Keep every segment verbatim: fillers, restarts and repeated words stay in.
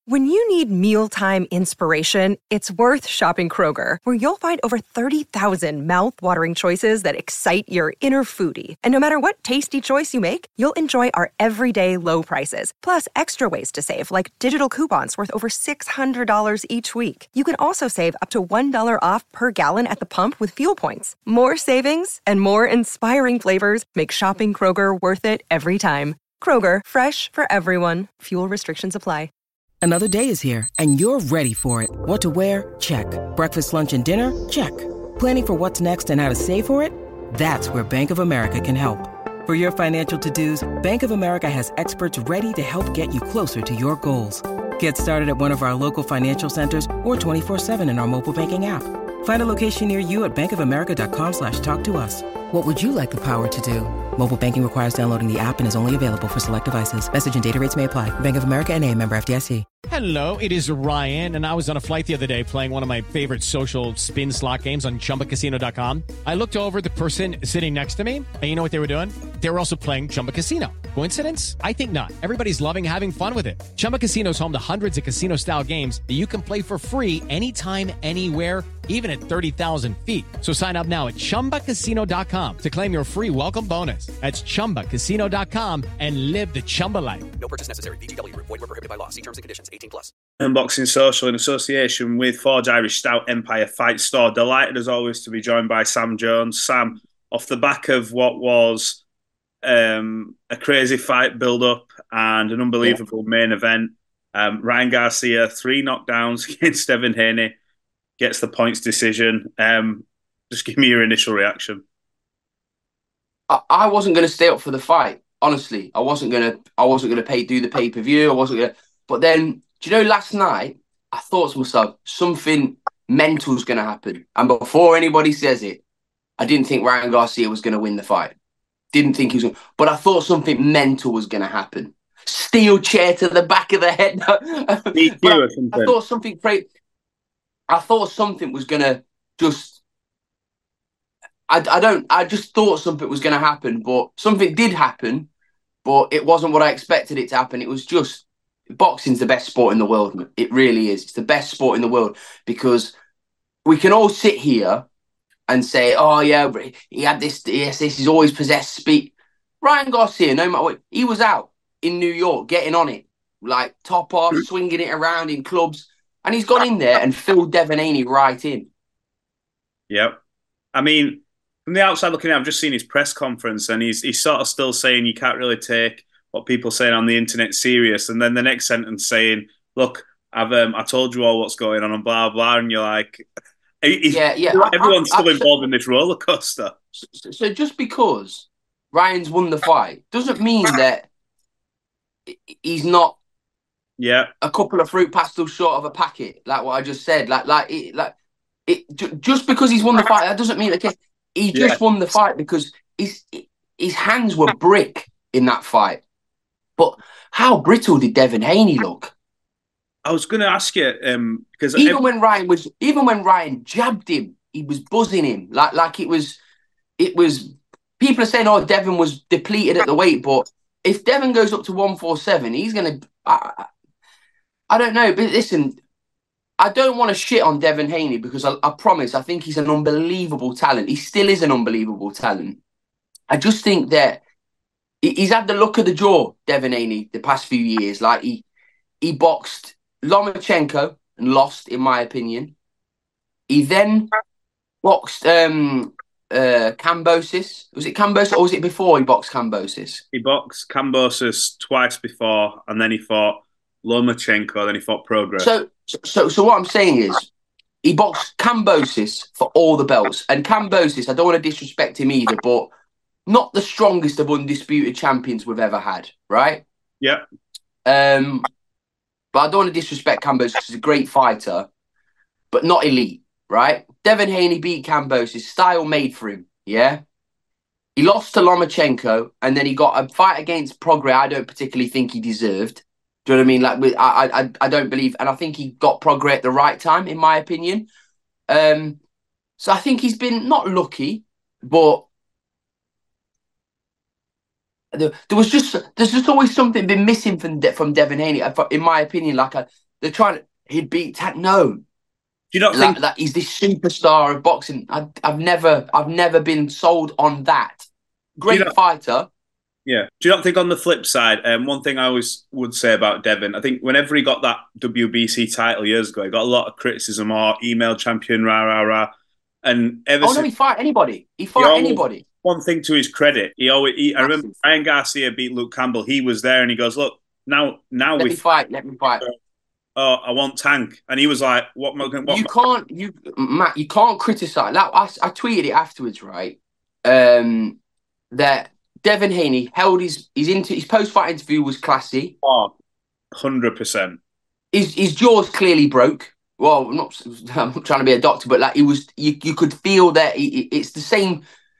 When you need mealtime inspiration, it's worth shopping Kroger, where you'll find over thirty thousand mouth-watering choices that excite your inner foodie. And no matter what tasty choice you make, you'll enjoy our everyday low prices, plus extra ways to save, like digital coupons worth over six hundred dollars each week. You can also save up to one dollar off per gallon at the pump with fuel points. More savings and more inspiring flavors make shopping Kroger worth it every time. Kroger, fresh for everyone. Fuel restrictions apply. Another day is here, and you're ready for it. What to wear? Check. Breakfast, lunch, and dinner? Check. Planning for what's next and how to save for it? That's where Bank of America can help. For your financial to-dos, Bank of America has experts ready to help get you closer to your goals. Get started at one of our local financial centers or twenty-four seven in our mobile banking app. Find a location near you at bankofamerica.com slash talk to us. What would you like the power to do? Mobile banking requires downloading the app and is only available for select devices. Message and data rates may apply. Bank of America N A, member F D I C. Hello, it is Ryan, and I was on a flight the other day playing one of my favorite social spin slot games on Chumba Casino dot com. I looked over at the person sitting next to me, and you know what they were doing? They were also playing Chumba Casino. Coincidence? I think not. Everybody's loving having fun with it. Chumba Casino is home to hundreds of casino-style games that you can play for free anytime, anywhere, even at thirty thousand feet. So sign up now at Chumba Casino dot com to claim your free welcome bonus. That's Chumba Casino dot com and live the Chumba life. No purchase necessary. V G W. Void where prohibited by law. See terms and conditions. eighteen plus. Unboxing Social in association with Forge Irish Stout Empire Fight Store. Delighted as always to be joined by Sam Jones. Sam, off the back of what was um, a crazy fight build-up and an unbelievable yeah. main event, um, Ryan Garcia, three knockdowns against Devin Haney, gets the points decision. Um, just give me your initial reaction. I, I wasn't going to stay up for the fight. Honestly, I wasn't going to. I wasn't going to pay do the pay per view. I wasn't going to. But then, do you know? Last night, I thought to myself, something mental is going to happen. And before anybody says it, I didn't think Ryan Garcia was going to win the fight. Didn't think he was. Gonna, but I thought something mental was going to happen. Steel chair to the back of the head. I, I thought something. I thought something was going to just. I, I don't. I just thought something was going to happen, but something did happen, but it wasn't what I expected it to happen. It was just boxing's the best sport in the world. It really is. It's the best sport in the world because we can all sit here and say, "Oh yeah, he had this. Yes, this is always possessed speed." Ryan Garcia, no matter what, he was out in New York getting on it, like top off, swinging it around in clubs, and he's gone in there and filled Devin Haney right in. Yep, I mean. From the outside looking in, I've just seen his press conference and he's he's sort of still saying you can't really take what people saying on the internet serious. And then the next sentence saying, look, I've um, I told you all what's going on and blah, blah. And you're like, yeah, yeah. everyone's I, I, still I, involved so, in this roller coaster. So, so just because Ryan's won the fight doesn't mean that he's not yeah. a couple of fruit pastels short of a packet, like what I just said. Like, like, it, like it, just because he's won the fight, that doesn't mean that okay, he just yeah. won the fight because his his hands were brick in that fight. But how brittle did Devin Haney look? I was going to ask you um, because even every... when Ryan was even when Ryan jabbed him, he was buzzing him like like it was it was. People are saying, "Oh, Devin was depleted at the weight," but if Devin goes up to one forty-seven, he's going to. I, I don't know, but listen. I don't want to shit on Devin Haney because I, I promise I think he's an unbelievable talent. He still is an unbelievable talent. I just think that he's had the luck of the draw, Devin Haney, the past few years. Like he he boxed Lomachenko and lost, in my opinion. He then boxed um, uh, Kambosos. Was it Kambosos or was it before he boxed Kambosos? He boxed Kambosos twice before and then he fought Lomachenko, then he fought Prograis. So, so, so what I'm saying is, he boxed Kambosos for all the belts, and Kambosos, I don't want to disrespect him either, but not the strongest of undisputed champions we've ever had, right? Yeah. Um, but I don't want to disrespect Kambosos because he's a great fighter, but not elite, right? Devin Haney beat Kambosos, style made for him, yeah. He lost to Lomachenko, and then he got a fight against Prograis I don't particularly think he deserved. Do you know what I mean? Like, I, I, I don't believe, and I think he got Prograis at the right time, in my opinion. Um, so I think he's been not lucky, but there, there was just there's just always something been missing from De, from Devin Haney, in my opinion. Like a They're trying to. He'd beat Tank. No, Do you not like, think that he's this superstar of boxing? I, I've never, I've never been sold on that. Great not, fighter. Yeah. Do you not think on the flip side, um, one thing I always would say about Devin, I think whenever he got that W B C title years ago, he got a lot of criticism or email champion, rah, rah, rah. And ever Oh, since, no, he fight anybody. He he fight always, anybody. one thing to his credit, he always, he, I remember Massive. Ryan Garcia beat Luke Campbell. He was there and he goes, look, now, now Let we me fight. Let me fight. Oh, I want Tank. And he was like, what am I going You can't, you Matt, you can't criticize. Like, I, I tweeted it afterwards, right? Um, that Devin Haney held his his into his post fight interview was classy. Oh, one hundred percent. His his jaw's clearly broke. Well, I'm not, I'm not trying to be a doctor, but like it was, you you could feel that it, it's the same.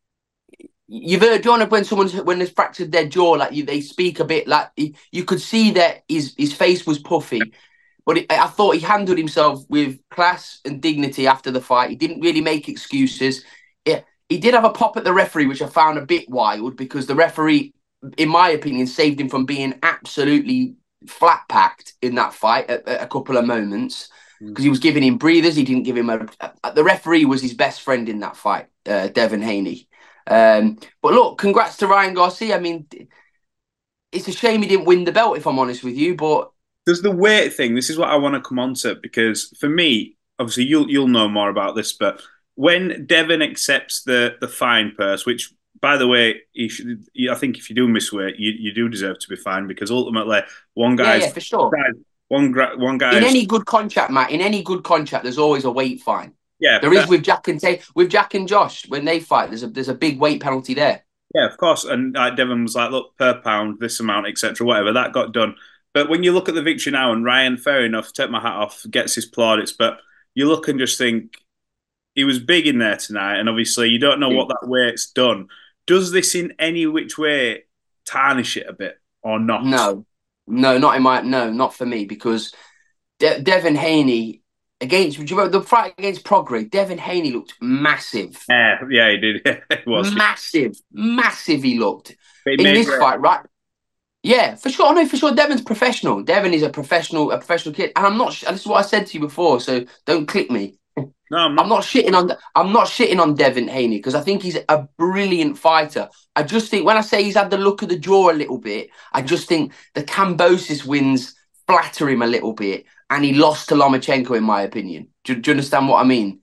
You've heard, John, when someone's when they've fractured their jaw, like you, they speak a bit like you could see that his his face was puffy. But it, I thought he handled himself with class and dignity after the fight. He didn't really make excuses. It, he did have a pop at the referee, which I found a bit wild because the referee, in my opinion, saved him from being absolutely flat packed in that fight at, at a couple of moments because mm. he was giving him breathers. He didn't give him a. a the referee was his best friend in that fight, uh, Devin Haney. Um, but look, congrats to Ryan Garcia. I mean, it's a shame he didn't win the belt, if I'm honest with you, but. There's the weight thing. This is what I want to come on to because for me, obviously you'll you'll know more about this, but when Devin accepts the the fine purse, which by the way, he should, I think if you do miss weight, you, you do deserve to be fined because ultimately one guy's yeah, yeah, for sure. One one guy in any good contract, Matt. In any good contract, there's always a weight fine. Yeah, there is with Jack and Tay, with Jack and Josh when they fight. There's a there's a big weight penalty there. Yeah, of course. And uh, Devin was like, look, per pound, this amount, et cetera, whatever. That got done. But when you look at the victory now, and Ryan, fair enough, take my hat off, gets his plaudits. But you look and just think he was big in there tonight, and obviously you don't know what that weight's done. Does this in any which way tarnish it a bit or not? No, no, not in my no, not for me because De- Devin Haney against. Do you remember the fight against Prograis? Devin Haney looked massive. Yeah, yeah, he did. It was massive, massive. He looked in this it. fight, right? Yeah, for sure. No, for sure. Devin's professional. Devin is a professional, a professional kid, and I'm not. This is what I said to you before, so don't click me. No, I'm not. I'm not shitting on. I'm not shitting on Devin Haney because I think he's a brilliant fighter. I just think when I say he's had the look of the jaw a little bit, I just think the Kambosos wins flatter him a little bit, and he lost to Lomachenko, in my opinion. Do, do you understand what I mean?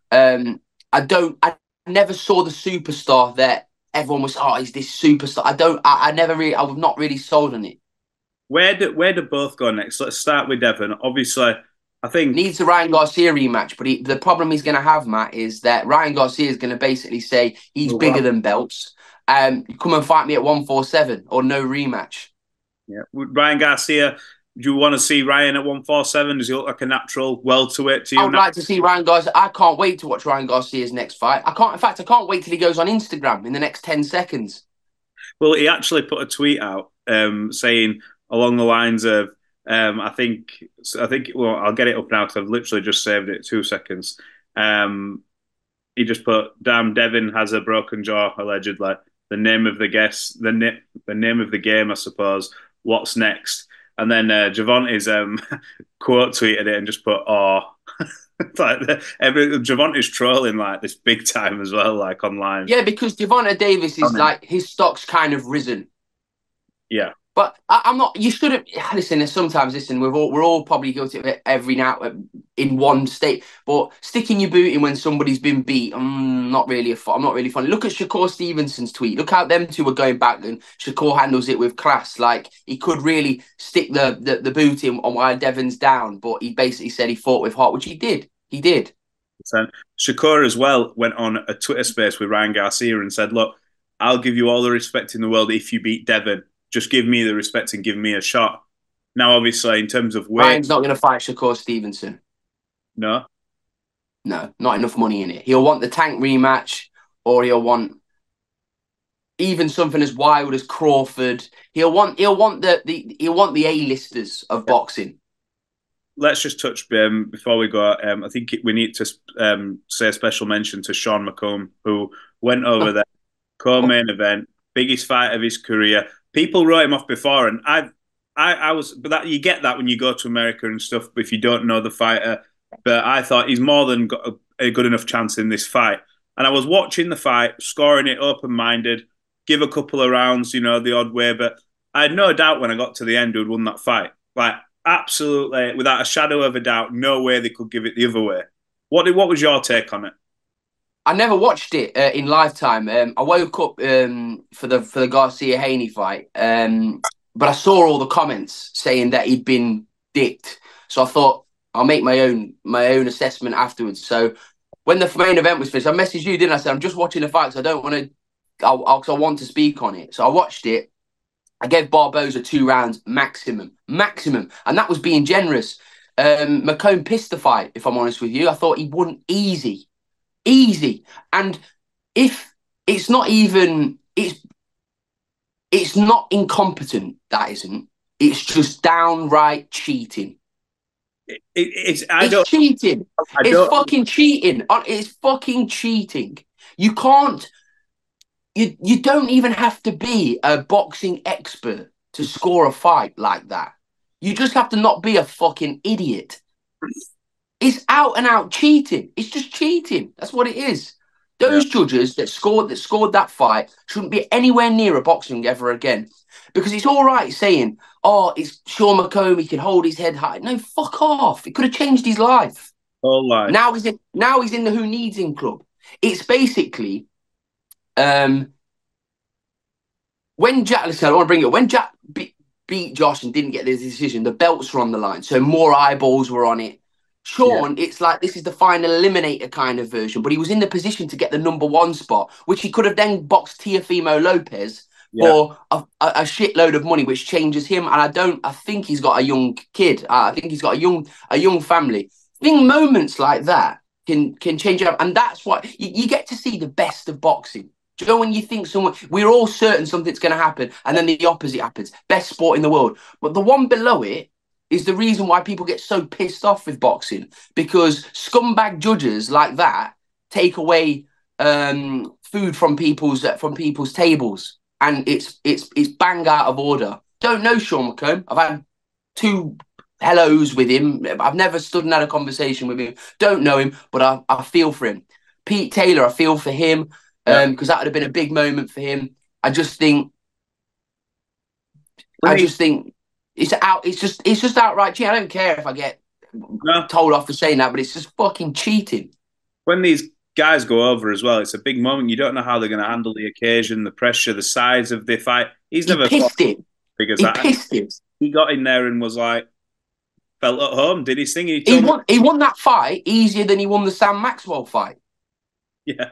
Um, I don't. I never saw the superstar that everyone was. Oh, he's this superstar. I don't. I, I never really. I was not really sold on it. Where do Where do both go next? Let's start with Devin. Obviously. I think needs the Ryan Garcia rematch, but he, the problem he's going to have, Matt, is that Ryan Garcia is going to basically say he's oh, bigger wow. than belts. Um, come and fight me at one forty-seven or no rematch. Yeah, Ryan Garcia. Do you want to see Ryan at one forty-seven? Does he look like a natural welterweight to you? I would now? like to see Ryan Garcia. I can't wait to watch Ryan Garcia's next fight. I can't. In fact, I can't wait till he goes on Instagram in the next ten seconds. Well, he actually put a tweet out um, saying along the lines of. Um, I think, I think. Well, I'll get it up now because I've literally just saved it. Two seconds. Um, he just put, "Damn, Devin has a broken jaw." Allegedly, the name of the guest, the na- the name of the game, I suppose. What's next? And then uh, Javante's um, quote tweeted it and just put, "Oh." Like the, every Javante's trolling like this big time as well, like online. Yeah, because Gervonta Davis is like his stock's kind of risen. Yeah. But I, I'm not. You shouldn't listen. Sometimes, listen. We're all we're all probably guilty of it every now in one state. But sticking your boot in when somebody's been beat, I'm not really. A, I'm not really funny. Look at Shakur Stevenson's tweet. Look how them two were going back, and Shakur handles it with class. Like he could really stick the the, the boot in on while Devin's down, but he basically said he fought with heart, which he did. He did. Shakur as well went on a Twitter space with Ryan Garcia and said, "Look, I'll give you all the respect in the world if you beat Devin. Just give me the respect and give me a shot." Now, obviously, in terms of weight... Ryan's not going to fight Shakur Stevenson. No? No, not enough money in it. He'll want the Tank rematch, or he'll want even something as wild as Crawford. He'll want he'll want the, the he'll want the A-listers of yeah. boxing. Let's just touch um, before we go. Um, I think we need to um, say a special mention to Sean McComb, who went over there, co-main event, biggest fight of his career. People wrote him off before, and I've I, I was, but that you get that when you go to America and stuff. If you don't know the fighter, but I thought he's more than got a, a good enough chance in this fight. And I was watching the fight, scoring it open minded, give a couple of rounds, you know, the odd way. But I had no doubt when I got to the end who'd won that fight. Like absolutely, without a shadow of a doubt, no way they could give it the other way. What what was your take on it? I never watched it uh, in lifetime. Um, I woke up um, for the for the Garcia Haney fight. Um, But I saw all the comments saying that he'd been dicked. So I thought I'll make my own my own assessment afterwards. So when the main event was finished, I messaged you, didn't I? I said, I'm just watching the fight because I don't want to, I'll, I'll, I want to speak on it. So I watched it. I gave Barboza two rounds maximum, maximum. And that was being generous. Um, McComb pissed the fight, if I'm honest with you. I thought he won easy, easy. And if it's not even, it's, It's not incompetent, that isn't. It's just downright cheating. It, it, it's I it's don't, cheating. I it's don't, fucking cheating. It's fucking cheating. You can't, you, you don't even have to be a boxing expert to score a fight like that. You just have to not be a fucking idiot. It's out and out cheating. It's just cheating. That's what it is. Those yeah. judges that scored that scored that fight shouldn't be anywhere near a boxing ever again. Because it's all right saying, oh, it's Sean McComb, he can hold his head high. No, fuck off. It could have changed his life. All right. Now he's in now he's in the Who Needs Him club. It's basically um when Jack listen, I want to bring it when Jack be, beat Josh and didn't get the decision, the belts were on the line. So more eyeballs were on it. Sean, yeah. It's like this is the final eliminator kind of version, but he was in the position to get the number one spot, which he could have then boxed Teofimo Lopez yeah. for a, a, a shitload of money, which changes him. And I don't, I think he's got a young kid. Uh, I think he's got a young, a young family. I think moments like that can can change it up, and that's what you, you get to see the best of boxing. Do you know when you think someone, we're all certain something's going to happen, and then the opposite happens. Best sport in the world, but the one below it is the reason why people get so pissed off with boxing, because scumbag judges like that take away um, food from people's from people's tables, and it's it's it's bang out of order. Don't know Sean McComb. I've had two hellos with him. I've never stood and had a conversation with him. Don't know him, but I, I feel for him. Pete Taylor, I feel for him because um, that would have been a big moment for him. I just think, right. I just think. It's out. It's just. It's just outright cheating. I don't care if I get no. told off for saying that, but it's just fucking cheating. When these guys go over as well, it's a big moment. You don't know how they're going to handle the occasion, the pressure, the size of the fight. He's he never pissed it. Big as he that. pissed it. He got in there and was like, felt at home. Did his thing. He, he won. He won that fight easier than he won the Sam Maxwell fight. Yeah,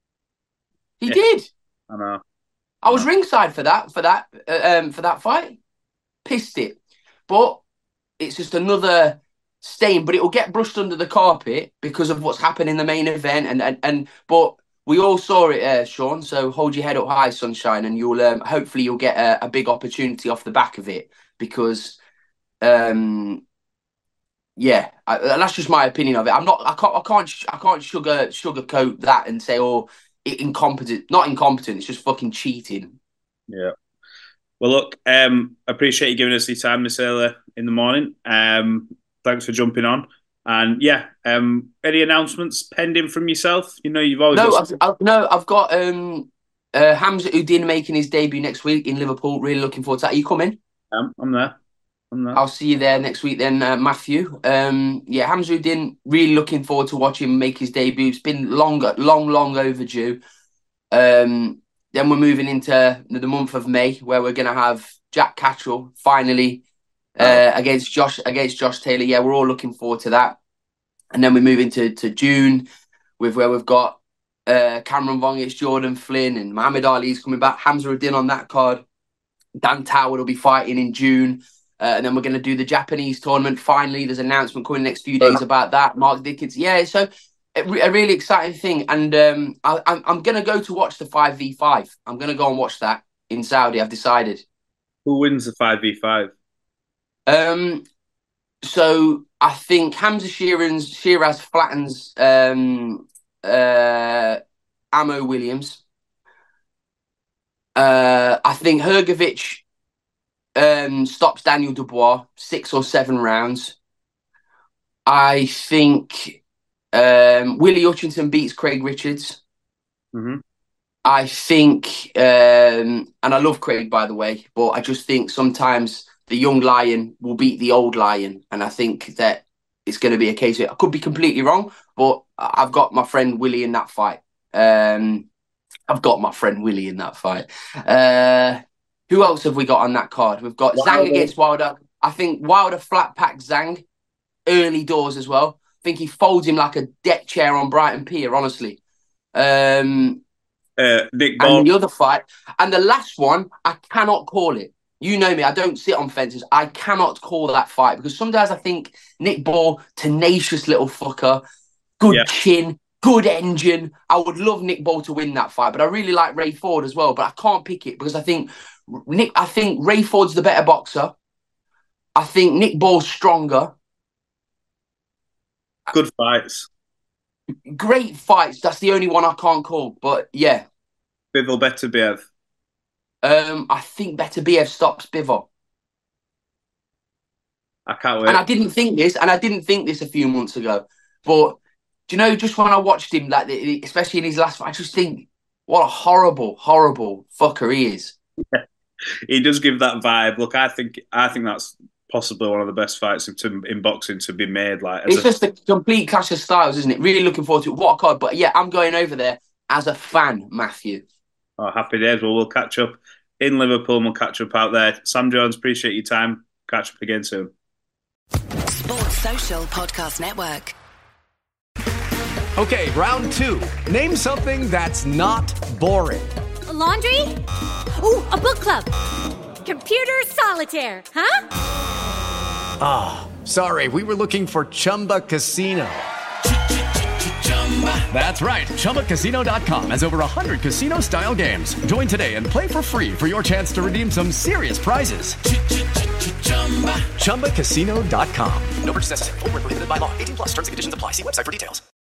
he yeah. did. I know. I was ringside for that. For that. Uh, um, for that fight. Pissed it, but it's just another stain. But it will get brushed under the carpet because of what's happened in the main event, and and and. But we all saw it, uh, Sean. So hold your head up high, sunshine, and you'll um, hopefully you'll get a, a big opportunity off the back of it. Because, um, yeah, I, that's just my opinion of it. I'm not. I can't. I can't. I can't sugar sugarcoat that and say, oh, it incompetent. Not incompetent. It's just fucking cheating. Yeah. Well, look, um, I appreciate you giving us the time this early in the morning. Um, thanks for jumping on. And yeah, um, any announcements pending from yourself? You know, you've always no, got... I've, I've, no, I've got um, uh, Hamza Udin making his debut next week in Liverpool. Really looking forward to that. Are you coming? Um, I'm there. I'm there. I'll see you there next week then, uh, Matthew. Um, yeah, Hamza Udin, really looking forward to watching him make his debut. It's been long, long, long overdue. Um. Then we're moving into the month of May, where we're going to have Jack Catterall finally uh, oh. against Josh against Josh Taylor. Yeah, we're all looking forward to that. And then we move into to June, with where we've got uh, Cameron Vong against Jordan Flynn, and Muhammad Ali's coming back. Hamza Udin on that card. Dan Toward will be fighting in June. Uh, and then we're going to do the Japanese tournament. Finally, there's an announcement coming next few days about that. Mark Dickens. Yeah, so... A really exciting thing, and um, I, I'm I'm gonna go to watch the five v five. I'm gonna go and watch that in Saudi. I've decided. Who wins the five v five? Um, so I think Hamza Sheeran's Shiraz flattens um uh Amo Williams. Uh, I think Hrgovic um, stops Daniel Dubois six or seven rounds. I think um, Willie Hutchinson beats Craig Richards. Mm-hmm. I think, um, and I love Craig, by the way, but I just think sometimes the young lion will beat the old lion. And I think that it's going to be a case of, I could be completely wrong, but I've got my friend Willie in that fight. Um, I've got my friend Willie in that fight. Uh, who else have we got on that card? We've got Wilder. Zhang against Wilder. I think Wilder flat pack Zhang early doors as well. I think he folds him like a deck chair on Brighton Pier, honestly. Um, uh, Nick Ball. And the other fight. And the last one, I cannot call it. You know me, I don't sit on fences. I cannot call that fight because sometimes I think Nick Ball, tenacious little fucker, good yeah. chin, good engine. I would love Nick Ball to win that fight, but I really like Ray Ford as well. But I can't pick it because I think Nick. I think Ray Ford's the better boxer. I think Nick Ball's stronger. Good fights. Great fights. That's the only one I can't call. But yeah. Bivol Beterbiev. Um, I think Beterbiev stops Bivol. I can't wait. And I didn't think this, and I didn't think this a few months ago. But do you know, just when I watched him, like especially in his last fight, I just think, what a horrible, horrible fucker he is. He does give that vibe. Look, I think I think that's possibly one of the best fights in, in boxing to be made. Like, it's a... just a complete clash of styles, isn't it? Really looking forward to it. What a card! But yeah, I'm going over there as a fan, Matthew. Oh, happy days. Well, we'll catch up in Liverpool and we'll catch up out there. Sam Jones, appreciate your time. Catch up again soon. Sports Social Podcast Network. Okay, round two. Name something that's not boring. A laundry? Ooh, a book club. Computer solitaire, huh? Ah, oh, sorry. We were looking for Chumba Casino. That's right. Chumba Casino dot com has over one hundred casino-style games. Join today and play for free for your chance to redeem some serious prizes. Chumba Casino dot com. No purchase necessary. Void where prohibited by law. eighteen plus. Terms and conditions apply. See website for details.